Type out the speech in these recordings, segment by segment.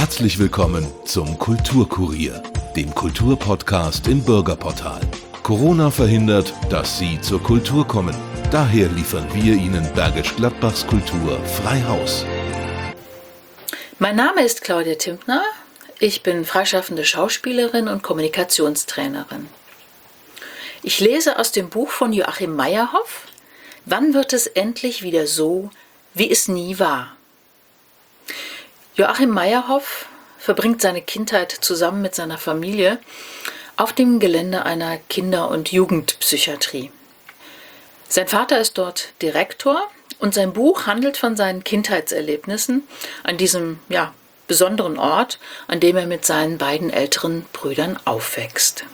Herzlich willkommen zum Kulturkurier, dem Kulturpodcast im Bürgerportal. Corona verhindert, dass Sie zur Kultur kommen. Daher liefern wir Ihnen Bergisch Gladbachs Kultur frei Haus. Mein Name ist Claudia Timpner. Ich bin freischaffende Schauspielerin und Kommunikationstrainerin. Ich lese aus dem Buch von Joachim Meyerhoff, Wann wird es endlich wieder so, wie es nie war? Joachim Meyerhoff verbringt seine Kindheit zusammen mit seiner Familie auf dem Gelände einer Kinder- und Jugendpsychiatrie. Sein Vater ist dort Direktor und sein Buch handelt von seinen Kindheitserlebnissen an diesem besonderen Ort, an dem er mit seinen beiden älteren Brüdern aufwächst.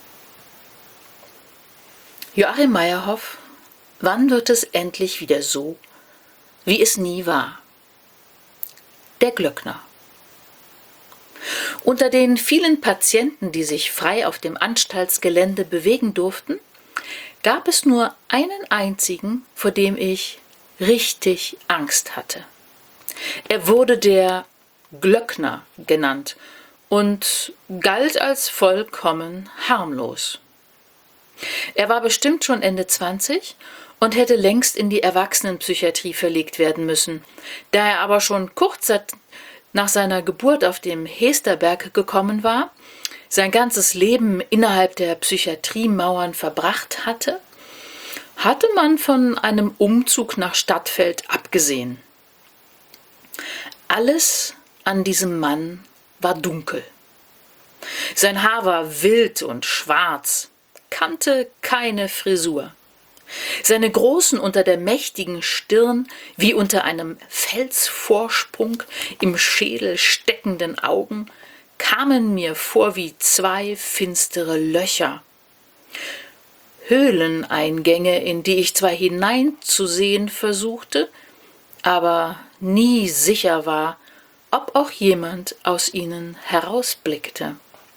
Joachim Meyerhoff, wann wird es endlich wieder so, wie es nie war? Der Glöckner. Unter den vielen Patienten, die sich frei auf dem Anstaltsgelände bewegen durften, gab es nur einen einzigen, vor dem ich richtig Angst hatte. Er wurde der Glöckner genannt und galt als vollkommen harmlos. Er war bestimmt schon Ende 20 und hätte längst in die Erwachsenenpsychiatrie verlegt werden müssen. Da er aber schon kurz nach seiner Geburt auf dem Hesterberg gekommen war, sein ganzes Leben innerhalb der Psychiatriemauern verbracht hatte, hatte man von einem Umzug nach Stadtfeld abgesehen. Alles an diesem Mann war dunkel. Sein Haar war wild und schwarz, kannte keine Frisur. Seine großen, unter der mächtigen Stirn, wie unter einem Felsvorsprung im Schädel steckenden Augen, kamen mir vor wie zwei finstere Löcher. Höhleneingänge, in die ich zwar hineinzusehen versuchte, aber nie sicher war, ob auch jemand aus ihnen herausblickte.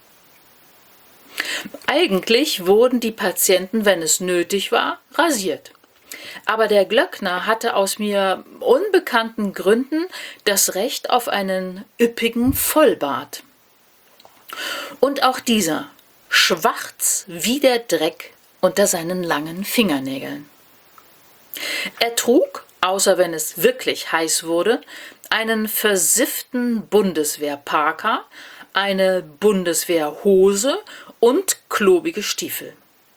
Eigentlich wurden die Patienten, wenn es nötig war, rasiert. Aber der Glöckner hatte aus mir unbekannten Gründen das Recht auf einen üppigen Vollbart. Und auch dieser, schwarz wie der Dreck unter seinen langen Fingernägeln. Er trug, außer wenn es wirklich heiß wurde, einen versifften Bundeswehrparker, eine Bundeswehrhose und klobige Stiefel.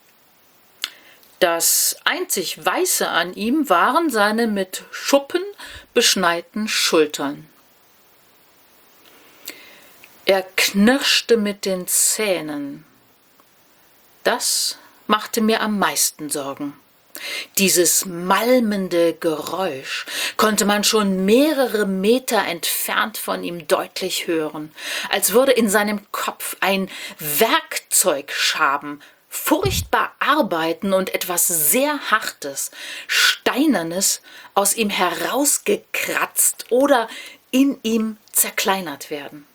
Das einzig Weiße an ihm waren seine mit Schuppen beschneiten Schultern. Er knirschte mit den Zähnen. Das machte mir am meisten Sorgen. Dieses malmende Geräusch konnte man schon mehrere Meter entfernt von ihm deutlich hören, als würde in seinem Kopf ein Werkzeugschaben furchtbar arbeiten und etwas sehr Hartes, Steinernes aus ihm herausgekratzt oder in ihm zerkleinert werden.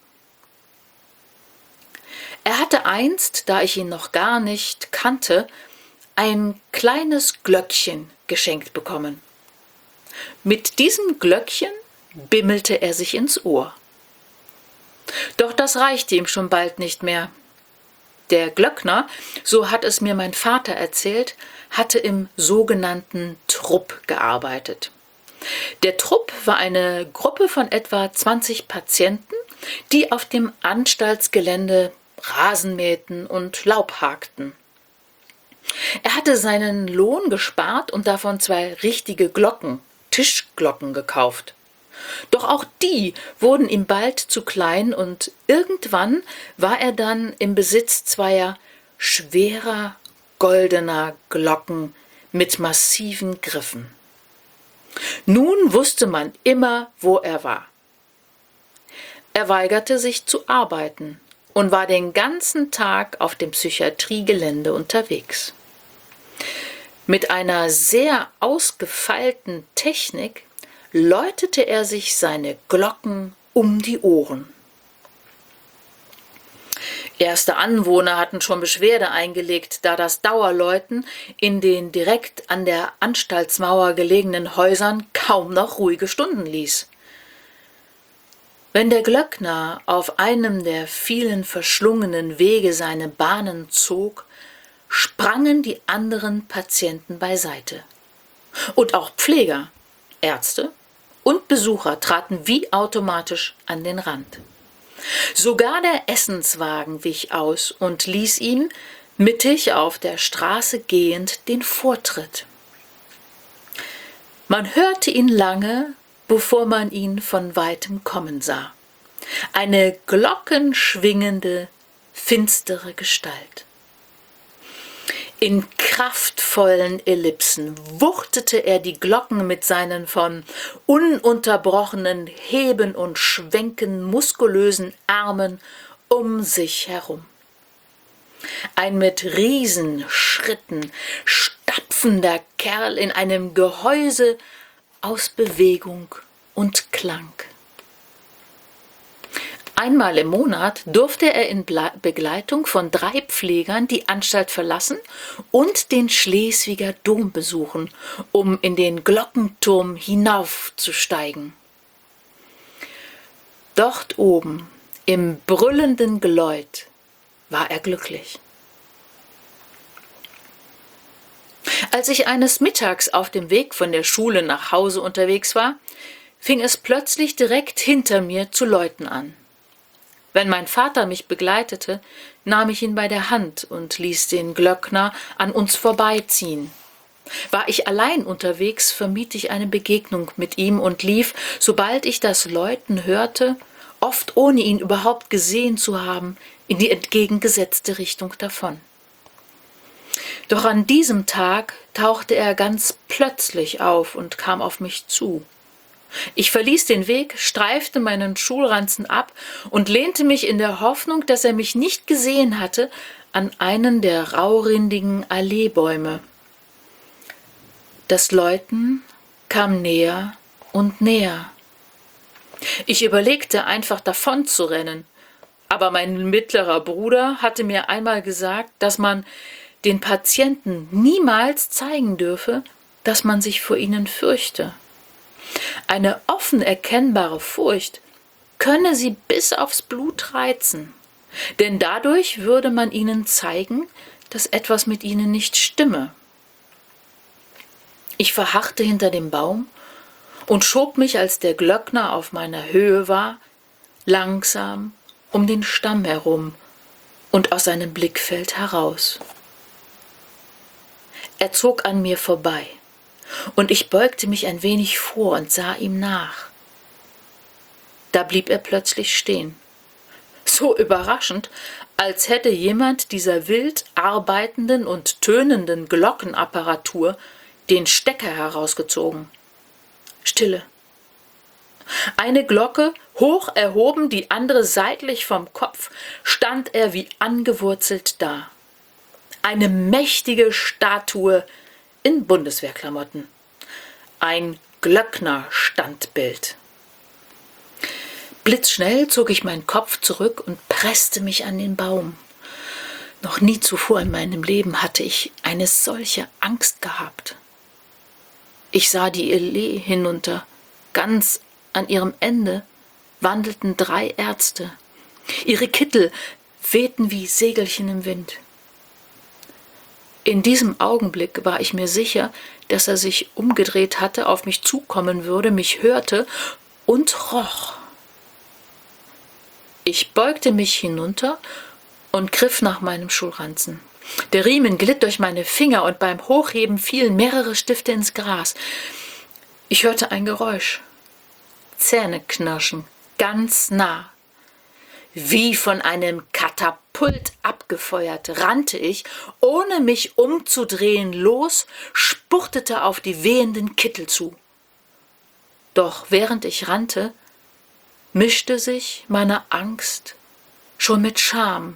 Er hatte einst, da ich ihn noch gar nicht kannte, ein kleines Glöckchen geschenkt bekommen. Mit diesem Glöckchen bimmelte er sich ins Ohr. Doch das reichte ihm schon bald nicht mehr. Der Glöckner, so hat es mir mein Vater erzählt, hatte im sogenannten Trupp gearbeitet. Der Trupp war eine Gruppe von etwa 20 Patienten, die auf dem Anstaltsgelände Rasen mähten und Laub hakten. Er hatte seinen Lohn gespart und davon 2 richtige Glocken, Tischglocken, gekauft. Doch auch die wurden ihm bald zu klein und irgendwann war er dann im Besitz 2 schwerer, goldener Glocken mit massiven Griffen. Nun wusste man immer, wo er war. Er weigerte sich zu arbeiten und war den ganzen Tag auf dem Psychiatriegelände unterwegs. Mit einer sehr ausgefeilten Technik läutete er sich seine Glocken um die Ohren. Erste Anwohner hatten schon Beschwerde eingelegt, da das Dauerläuten in den direkt an der Anstaltsmauer gelegenen Häusern kaum noch ruhige Stunden ließ. Wenn der Glöckner auf einem der vielen verschlungenen Wege seine Bahnen zog, sprangen die anderen Patienten beiseite. Und auch Pfleger, Ärzte und Besucher traten wie automatisch an den Rand. Sogar der Essenswagen wich aus und ließ ihm, mittig auf der Straße gehend, den Vortritt. Man hörte ihn lange, bevor man ihn von weitem kommen sah. Eine glockenschwingende, finstere Gestalt. In kraftvollen Ellipsen wuchtete er die Glocken mit seinen von ununterbrochenen Heben und Schwenken muskulösen Armen um sich herum. Ein mit Riesenschritten stapfender Kerl in einem Gehäuse aus Bewegung und Klang. Einmal im Monat durfte er in Begleitung von 3 Pflegern die Anstalt verlassen und den Schleswiger Dom besuchen, um in den Glockenturm hinaufzusteigen. Dort oben, im brüllenden Geläut, war er glücklich. Als ich eines Mittags auf dem Weg von der Schule nach Hause unterwegs war, fing es plötzlich direkt hinter mir zu läuten an. Wenn mein Vater mich begleitete, nahm ich ihn bei der Hand und ließ den Glöckner an uns vorbeiziehen. War ich allein unterwegs, vermied ich eine Begegnung mit ihm und lief, sobald ich das Läuten hörte, oft ohne ihn überhaupt gesehen zu haben, in die entgegengesetzte Richtung davon. Doch an diesem Tag tauchte er ganz plötzlich auf und kam auf mich zu. Ich verließ den Weg, streifte meinen Schulranzen ab und lehnte mich in der Hoffnung, dass er mich nicht gesehen hatte, an einen der raurindigen Alleebäume. Das Läuten kam näher und näher. Ich überlegte, einfach davon zu rennen, aber mein mittlerer Bruder hatte mir einmal gesagt, dass man den Patienten niemals zeigen dürfe, dass man sich vor ihnen fürchte. Eine offen erkennbare Furcht könne sie bis aufs Blut reizen, denn dadurch würde man ihnen zeigen, dass etwas mit ihnen nicht stimme. Ich verharrte hinter dem Baum und schob mich, als der Glöckner auf meiner Höhe war, langsam um den Stamm herum und aus seinem Blickfeld heraus. Er zog an mir vorbei. Und ich beugte mich ein wenig vor und sah ihm nach. Da blieb er plötzlich stehen. So überraschend, als hätte jemand dieser wild arbeitenden und tönenden Glockenapparatur den Stecker herausgezogen. Stille. Eine Glocke, hoch erhoben, die andere seitlich vom Kopf, stand er wie angewurzelt da. Eine mächtige Statue in Bundeswehrklamotten. Ein Glöckner-Standbild. Blitzschnell zog ich meinen Kopf zurück und presste mich an den Baum. Noch nie zuvor in meinem Leben hatte ich eine solche Angst gehabt. Ich sah die Allee hinunter. Ganz an ihrem Ende wandelten 3 Ärzte. Ihre Kittel wehten wie Segelchen im Wind. In diesem Augenblick war ich mir sicher, dass er sich umgedreht hatte, auf mich zukommen würde, mich hörte und roch. Ich beugte mich hinunter und griff nach meinem Schulranzen. Der Riemen glitt durch meine Finger und beim Hochheben fielen mehrere Stifte ins Gras. Ich hörte ein Geräusch. Zähneknirschen, ganz nah. Wie von einem Katapult abgefeuert, rannte ich, ohne mich umzudrehen, los, spurtete auf die wehenden Kittel zu. Doch während ich rannte, mischte sich meine Angst schon mit Scham.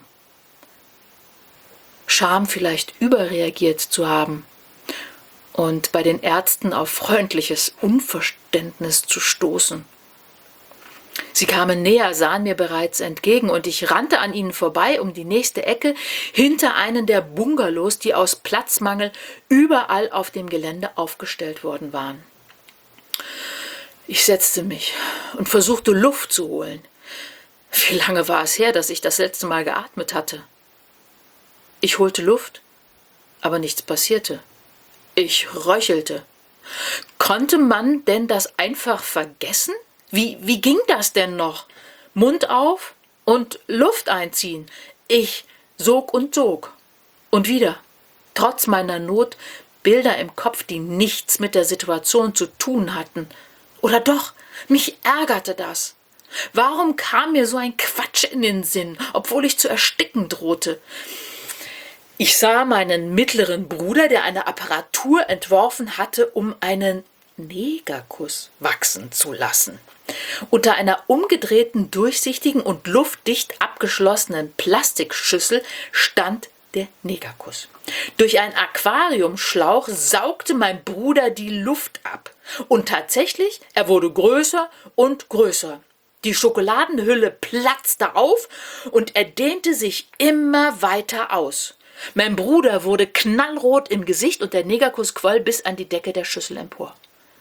Scham, vielleicht überreagiert zu haben und bei den Ärzten auf freundliches Unverständnis zu stoßen. Sie kamen näher, sahen mir bereits entgegen, und ich rannte an ihnen vorbei um die nächste Ecke, hinter einen der Bungalows, die aus Platzmangel überall auf dem Gelände aufgestellt worden waren. Ich setzte mich und versuchte Luft zu holen. Wie lange war es her, dass ich das letzte Mal geatmet hatte? Ich holte Luft, aber nichts passierte. Ich röchelte. Konnte man denn das einfach vergessen? Wie ging das denn noch? Mund auf und Luft einziehen. Ich sog und sog. Und wieder, trotz meiner Not, Bilder im Kopf, die nichts mit der Situation zu tun hatten. Oder doch, mich ärgerte das. Warum kam mir so ein Quatsch in den Sinn, obwohl ich zu ersticken drohte? Ich sah meinen mittleren Bruder, der eine Apparatur entworfen hatte, um einen Negerkuss wachsen zu lassen. Unter einer umgedrehten, durchsichtigen und luftdicht abgeschlossenen Plastikschüssel stand der Negerkuss. Durch einen Aquariumschlauch saugte mein Bruder die Luft ab. Und tatsächlich, er wurde größer und größer. Die Schokoladenhülle platzte auf und er dehnte sich immer weiter aus. Mein Bruder wurde knallrot im Gesicht und der Negerkuss quoll bis an die Decke der Schüssel empor.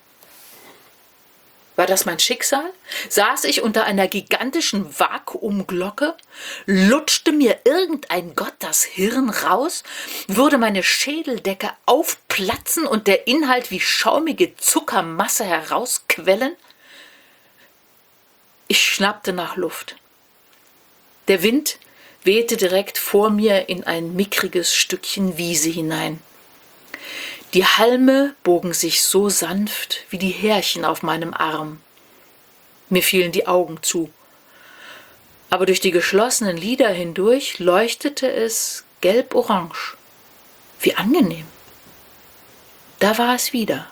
War das mein Schicksal? Saß ich unter einer gigantischen Vakuumglocke? Lutschte mir irgendein Gott das Hirn raus? Würde meine Schädeldecke aufplatzen und der Inhalt wie schaumige Zuckermasse herausquellen? Ich schnappte nach Luft. Der Wind wehte direkt vor mir in ein mickriges Stückchen Wiese hinein. Die Halme bogen sich so sanft wie die Härchen auf meinem Arm. Mir fielen die Augen zu. Aber durch die geschlossenen Lider hindurch leuchtete es gelb-orange. Wie angenehm. Da war es wieder.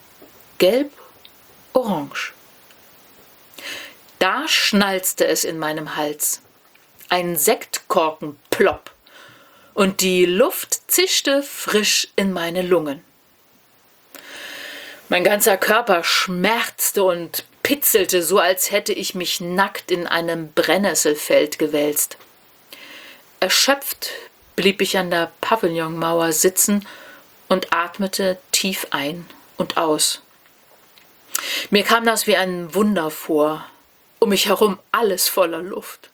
Gelb-orange. Da schnalzte es in meinem Hals. Ein Sektkorken plopp. Und die Luft zischte frisch in meine Lungen. Mein ganzer Körper schmerzte und pitzelte, so als hätte ich mich nackt in einem Brennnesselfeld gewälzt. Erschöpft blieb ich an der Pavillonmauer sitzen und atmete tief ein und aus. Mir kam das wie ein Wunder vor, um mich herum alles voller Luft.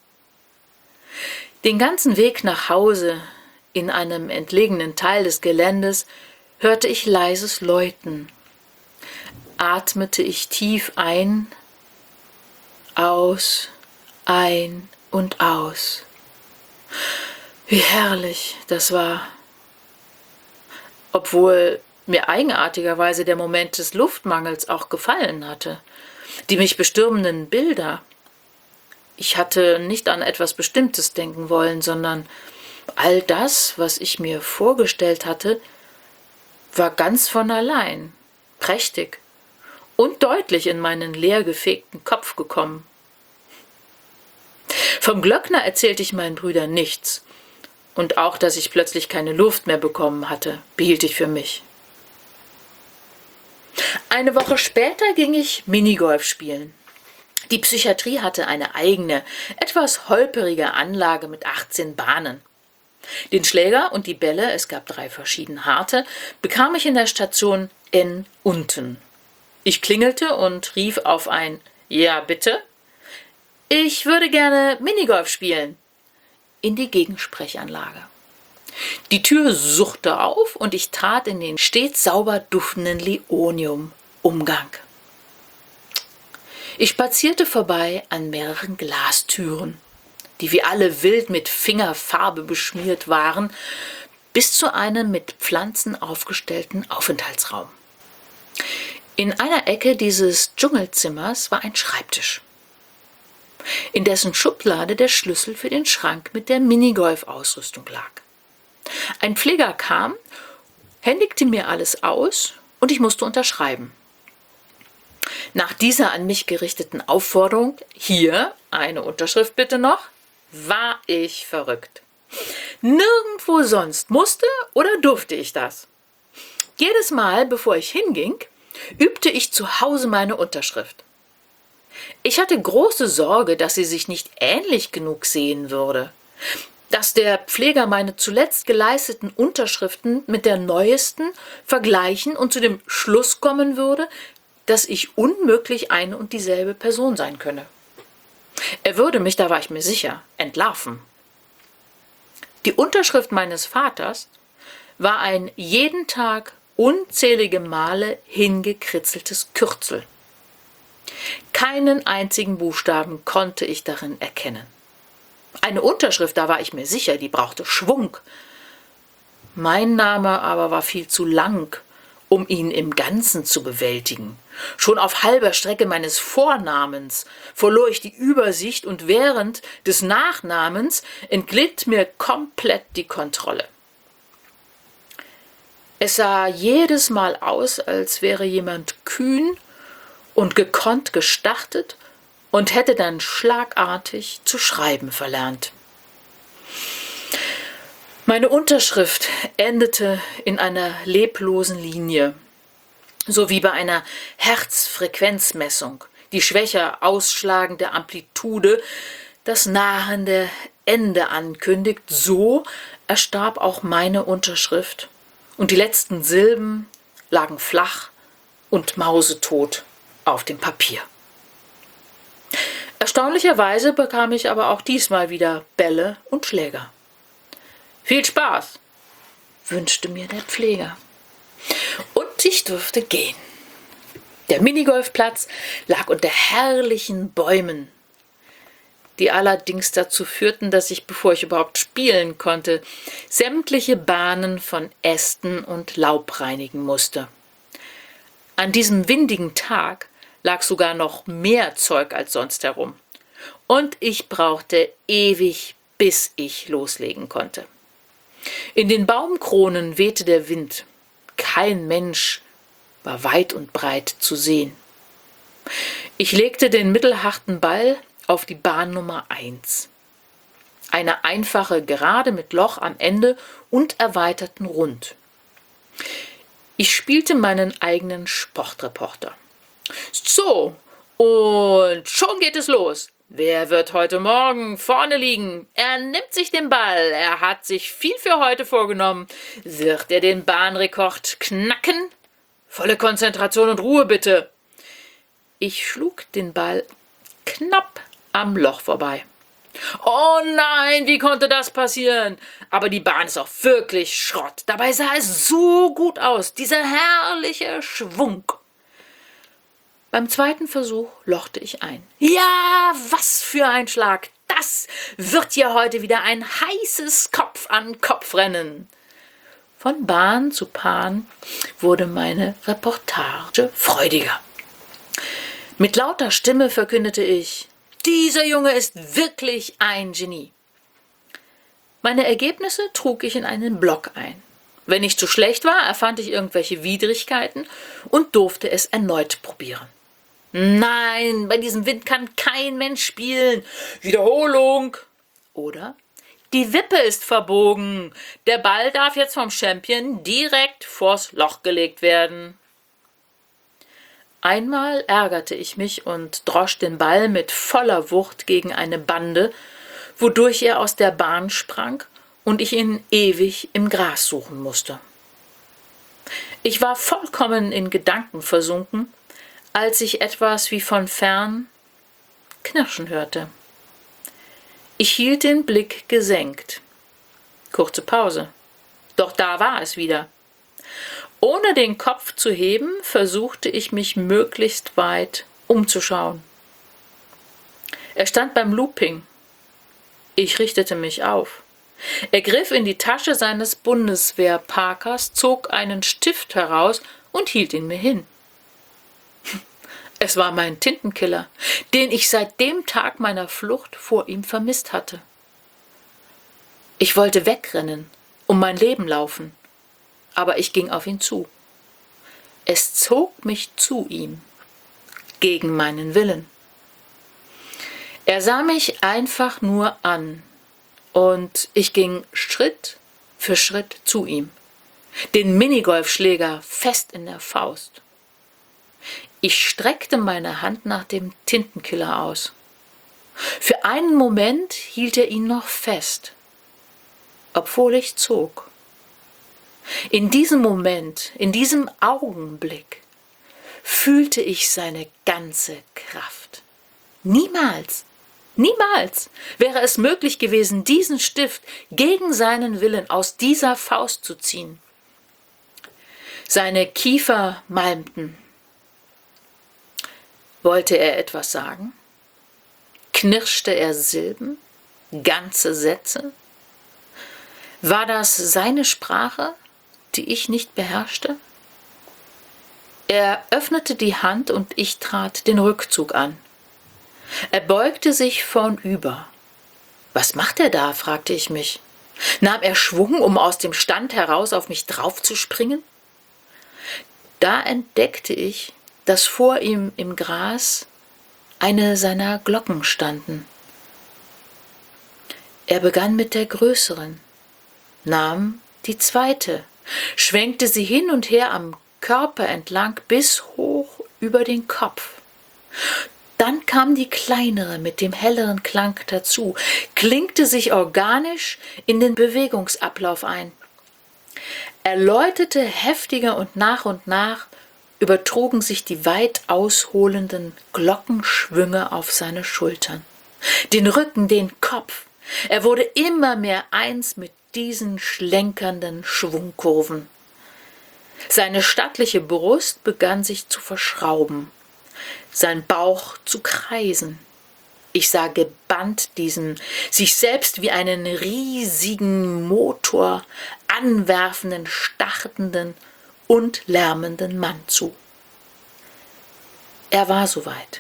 Den ganzen Weg nach Hause, in einem entlegenen Teil des Geländes, hörte ich leises Läuten. Atmete ich tief ein und aus. Wie herrlich das war. Obwohl mir eigenartigerweise der Moment des Luftmangels auch gefallen hatte. Die mich bestürmenden Bilder. Ich hatte nicht an etwas Bestimmtes denken wollen, sondern all das, was ich mir vorgestellt hatte, war ganz von allein, prächtig und deutlich in meinen leer gefegten Kopf gekommen. Vom Glöckner erzählte ich meinen Brüdern nichts. Und auch, dass ich plötzlich keine Luft mehr bekommen hatte, behielt ich für mich. Eine Woche später ging ich Minigolf spielen. Die Psychiatrie hatte eine eigene, etwas holperige Anlage mit 18 Bahnen. Den Schläger und die Bälle, es gab 3 verschieden harte, bekam ich in der Station N unten. Ich klingelte und rief auf ein »Ja, bitte?« »Ich würde gerne Minigolf spielen«, in die Gegensprechanlage. Die Tür suchte auf und ich trat in den stets sauber duftenden Leonium-Umgang. Ich spazierte vorbei an mehreren Glastüren, die wie alle wild mit Fingerfarbe beschmiert waren, bis zu einem mit Pflanzen aufgestellten Aufenthaltsraum. In einer Ecke dieses Dschungelzimmers war ein Schreibtisch, in dessen Schublade der Schlüssel für den Schrank mit der Minigolf-Ausrüstung lag. Ein Pfleger kam, händigte mir alles aus und ich musste unterschreiben. Nach dieser an mich gerichteten Aufforderung, hier eine Unterschrift bitte noch, war ich verrückt. Nirgendwo sonst musste oder durfte ich das. Jedes Mal, bevor ich hinging, übte ich zu Hause meine Unterschrift. Ich hatte große Sorge, dass sie sich nicht ähnlich genug sehen würde, dass der Pfleger meine zuletzt geleisteten Unterschriften mit der neuesten vergleichen und zu dem Schluss kommen würde, dass ich unmöglich eine und dieselbe Person sein könne. Er würde mich, da war ich mir sicher, entlarven. Die Unterschrift meines Vaters war ein jeden Tag unzählige Male hingekritzeltes Kürzel. Keinen einzigen Buchstaben konnte ich darin erkennen. Eine Unterschrift, da war ich mir sicher, die brauchte Schwung. Mein Name aber war viel zu lang, um ihn im Ganzen zu bewältigen. Schon auf halber Strecke meines Vornamens verlor ich die Übersicht und während des Nachnamens entglitt mir komplett die Kontrolle. Es sah jedes Mal aus, als wäre jemand kühn und gekonnt gestartet und hätte dann schlagartig zu schreiben verlernt. Meine Unterschrift endete in einer leblosen Linie, so wie bei einer Herzfrequenzmessung, die schwächer ausschlagende Amplitude das nahende Ende ankündigt. So erstarb auch meine Unterschrift und die letzten Silben lagen flach und mausetot auf dem Papier. Erstaunlicherweise bekam ich aber auch diesmal wieder Bälle und Schläger. »Viel Spaß«, wünschte mir der Pfleger. Und ich durfte gehen. Der Minigolfplatz lag unter herrlichen Bäumen, die allerdings dazu führten, dass ich, bevor ich überhaupt spielen konnte, sämtliche Bahnen von Ästen und Laub reinigen musste. An diesem windigen Tag lag sogar noch mehr Zeug als sonst herum. Und ich brauchte ewig, bis ich loslegen konnte. In den Baumkronen wehte der Wind. Kein Mensch war weit und breit zu sehen. Ich legte den mittelharten Ball auf die Bahn Nummer 1. Eine einfache Gerade mit Loch am Ende und erweiterten Rund. Ich spielte meinen eigenen Sportreporter. So, und schon geht es los. Wer wird heute Morgen vorne liegen? Er nimmt sich den Ball. Er hat sich viel für heute vorgenommen. Wird er den Bahnrekord knacken? Volle Konzentration und Ruhe bitte. Ich schlug den Ball knapp am Loch vorbei. Oh nein, wie konnte das passieren? Aber die Bahn ist auch wirklich Schrott. Dabei sah es so gut aus. Dieser herrliche Schwung. Beim zweiten Versuch lochte ich ein. Ja, was für ein Schlag! Das wird ja heute wieder ein heißes Kopf-an-Kopf-Rennen. Von Bahn zu Bahn wurde meine Reportage freudiger. Mit lauter Stimme verkündete ich: Dieser Junge ist wirklich ein Genie. Meine Ergebnisse trug ich in einen Blog ein. Wenn ich zu schlecht war, erfand ich irgendwelche Widrigkeiten und durfte es erneut probieren. Nein, bei diesem Wind kann kein Mensch spielen. Wiederholung. Oder: Die Wippe ist verbogen. Der Ball darf jetzt vom Champion direkt vors Loch gelegt werden. Einmal ärgerte ich mich und drosch den Ball mit voller Wucht gegen eine Bande, wodurch er aus der Bahn sprang und ich ihn ewig im Gras suchen musste. Ich war vollkommen in Gedanken versunken, als ich etwas wie von fern Knirschen hörte. Ich hielt den Blick gesenkt. Kurze Pause. Doch da war es wieder. Ohne den Kopf zu heben, versuchte ich mich möglichst weit umzuschauen. Er stand beim Looping. Ich richtete mich auf. Er griff in die Tasche seines Bundeswehrparkers, zog einen Stift heraus und hielt ihn mir hin. Es war mein Tintenkiller, den ich seit dem Tag meiner Flucht vor ihm vermisst hatte. Ich wollte wegrennen, um mein Leben laufen, aber ich ging auf ihn zu. Es zog mich zu ihm, gegen meinen Willen. Er sah mich einfach nur an und ich ging Schritt für Schritt zu ihm, den Minigolfschläger fest in der Faust. Ich streckte meine Hand nach dem Tintenkiller aus. Für einen Moment hielt er ihn noch fest, obwohl ich zog. In diesem Moment, in diesem Augenblick, fühlte ich seine ganze Kraft. Niemals Niemals wäre es möglich gewesen, diesen Stift gegen seinen Willen aus dieser Faust zu ziehen. Seine Kiefer malmten. Wollte er etwas sagen? Knirschte er Silben, ganze Sätze? War das seine Sprache, die ich nicht beherrschte? Er öffnete die Hand und ich trat den Rückzug an. Er beugte sich vornüber. Was macht er da, fragte ich mich. Nahm er Schwung, um aus dem Stand heraus auf mich draufzuspringen? Da entdeckte ich, dass vor ihm im Gras eine seiner Glocken standen. Er begann mit der größeren, nahm die zweite, schwenkte sie hin und her am Körper entlang bis hoch über den Kopf. Dann kam die kleinere mit dem helleren Klang dazu, klinkte sich organisch in den Bewegungsablauf ein. Er läutete heftiger und nach übertrugen sich die weit ausholenden Glockenschwünge auf seine Schultern, den Rücken, den Kopf. Er wurde immer mehr eins mit diesen schlenkernden Schwungkurven. Seine stattliche Brust begann sich zu verschrauben, sein Bauch zu kreisen. Ich sah gebannt diesem sich selbst wie einen riesigen Motor anwerfenden, startenden und lärmenden Mann zu. Er war soweit.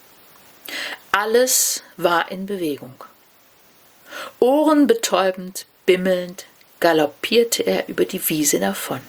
Alles war in Bewegung. Ohrenbetäubend, bimmelnd galoppierte er über die Wiese davon.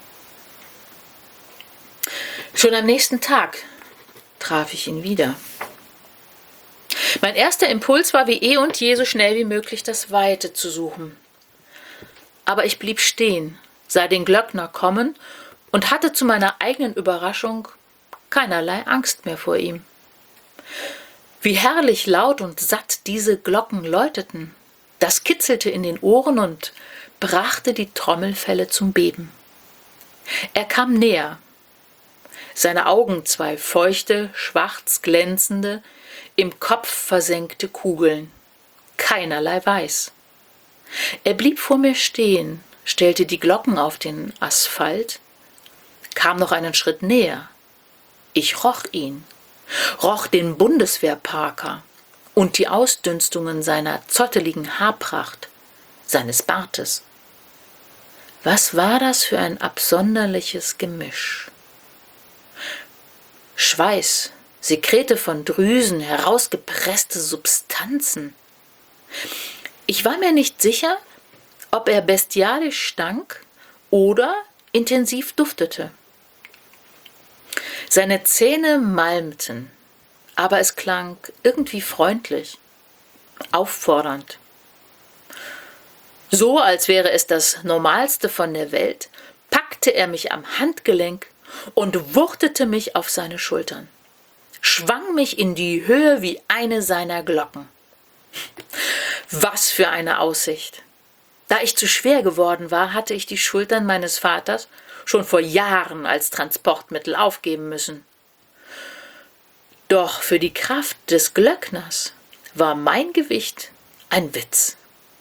Schon am nächsten Tag traf ich ihn wieder. Mein erster Impuls war, wie und je so schnell wie möglich das Weite zu suchen. Aber ich blieb stehen, sah den Glöckner kommen und hatte zu meiner eigenen Überraschung keinerlei Angst mehr vor ihm. Wie herrlich laut und satt diese Glocken läuteten, das kitzelte in den Ohren und brachte die Trommelfelle zum Beben. Er kam näher. Seine Augen zwei feuchte, schwarz glänzende, im Kopf versenkte Kugeln, keinerlei Weiß. Er blieb vor mir stehen, stellte die Glocken auf den Asphalt, kam noch einen Schritt näher. Ich roch ihn, roch den Bundeswehrparker und die Ausdünstungen seiner zotteligen Haarpracht, seines Bartes. Was war das für ein absonderliches Gemisch? Schweiß, Sekrete von Drüsen, herausgepresste Substanzen. Ich war mir nicht sicher, ob er bestialisch stank oder intensiv duftete. Seine Zähne malmten, aber es klang irgendwie freundlich, auffordernd. So, als wäre es das Normalste von der Welt, packte er mich am Handgelenk und wuchtete mich auf seine Schultern, schwang mich in die Höhe wie eine seiner Glocken. Was für eine Aussicht! Da ich zu schwer geworden war, hatte ich die Schultern meines Vaters schon vor Jahren als Transportmittel aufgeben müssen. Doch für die Kraft des Glöckners war mein Gewicht ein Witz.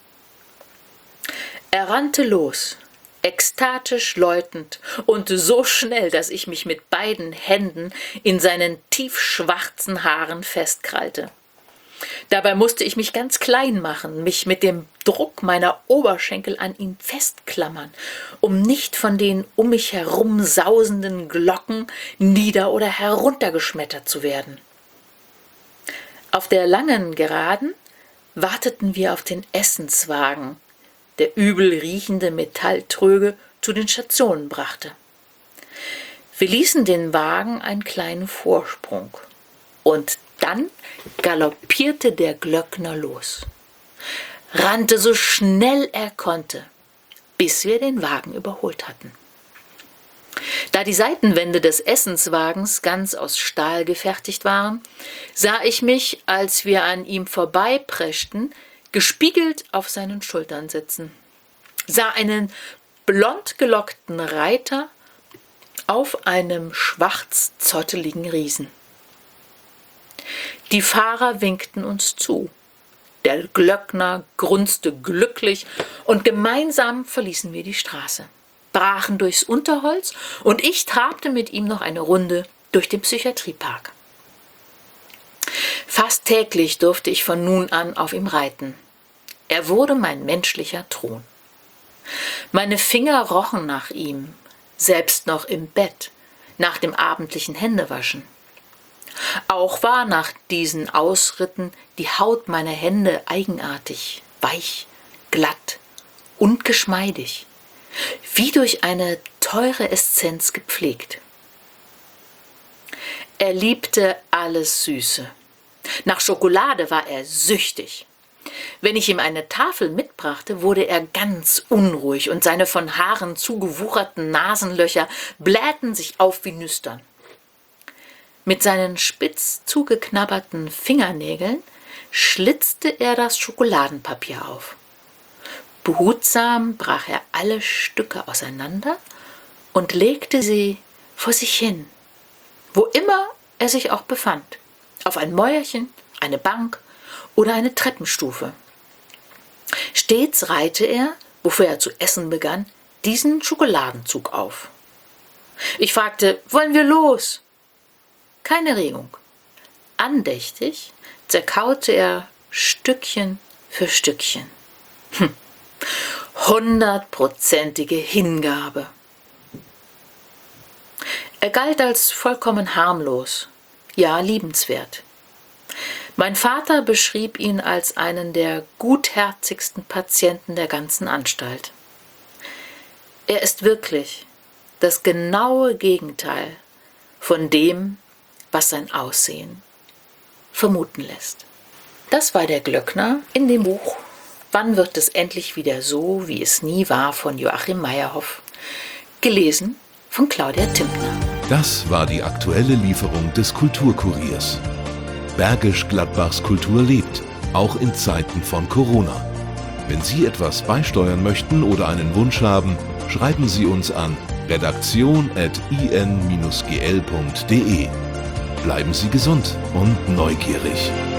Er rannte los, ekstatisch läutend und so schnell, dass ich mich mit beiden Händen in seinen tiefschwarzen Haaren festkrallte. Dabei musste ich mich ganz klein machen, mich mit dem Druck meiner Oberschenkel an ihn festklammern, um nicht von den um mich herum sausenden Glocken nieder- oder heruntergeschmettert zu werden. Auf der langen Geraden warteten wir auf den Essenswagen, der übel riechende Metalltröge zu den Stationen brachte. Wir ließen den Wagen einen kleinen Vorsprung und dann galoppierte der Glöckner los, rannte so schnell er konnte, bis wir den Wagen überholt hatten. Da die Seitenwände des Essenswagens ganz aus Stahl gefertigt waren, sah ich mich, als wir an ihm vorbeipreschten, gespiegelt auf seinen Schultern sitzen, sah einen blond gelockten Reiter auf einem schwarz-zotteligen Riesen. Die Fahrer winkten uns zu, Der Glöckner grunzte glücklich und gemeinsam verließen wir die Straße, brachen durchs Unterholz und ich trabte mit ihm noch eine Runde durch den Psychiatriepark. Fast täglich durfte ich von nun an auf ihm reiten. Er wurde mein menschlicher Thron. Meine Finger rochen nach ihm, selbst noch im Bett, nach dem abendlichen Händewaschen. Auch war nach diesen Ausritten die Haut meiner Hände eigenartig, weich, glatt und geschmeidig, wie durch eine teure Essenz gepflegt. Er liebte alles Süße. Nach Schokolade war er süchtig. Wenn ich ihm eine Tafel mitbrachte, wurde er ganz unruhig und seine von Haaren zugewucherten Nasenlöcher blähten sich auf wie Nüstern. Mit seinen spitz zugeknabberten Fingernägeln schlitzte er das Schokoladenpapier auf. Behutsam brach er alle Stücke auseinander und legte sie vor sich hin, wo immer er sich auch befand, auf ein Mäuerchen, eine Bank oder eine Treppenstufe. Stets reihte er, bevor er zu essen begann, diesen Schokoladenzug auf. Ich fragte, wollen wir los? Keine Regung. Andächtig zerkaute er Stückchen für Stückchen. 100%ige Hingabe. Er galt als vollkommen harmlos, ja liebenswert. Mein Vater beschrieb ihn als einen der gutherzigsten Patienten der ganzen Anstalt. Er ist wirklich das genaue Gegenteil von dem, was sein Aussehen vermuten lässt. Das war der Glöckner in dem Buch »Wann wird es endlich wieder so, wie es nie war« von Joachim Meyerhoff, gelesen von Claudia Timpner. Das war die aktuelle Lieferung des Kulturkuriers. Bergisch Gladbachs Kultur lebt, auch in Zeiten von Corona. Wenn Sie etwas beisteuern möchten oder einen Wunsch haben, schreiben Sie uns an redaktion@in-gl.de. Bleiben Sie gesund und neugierig.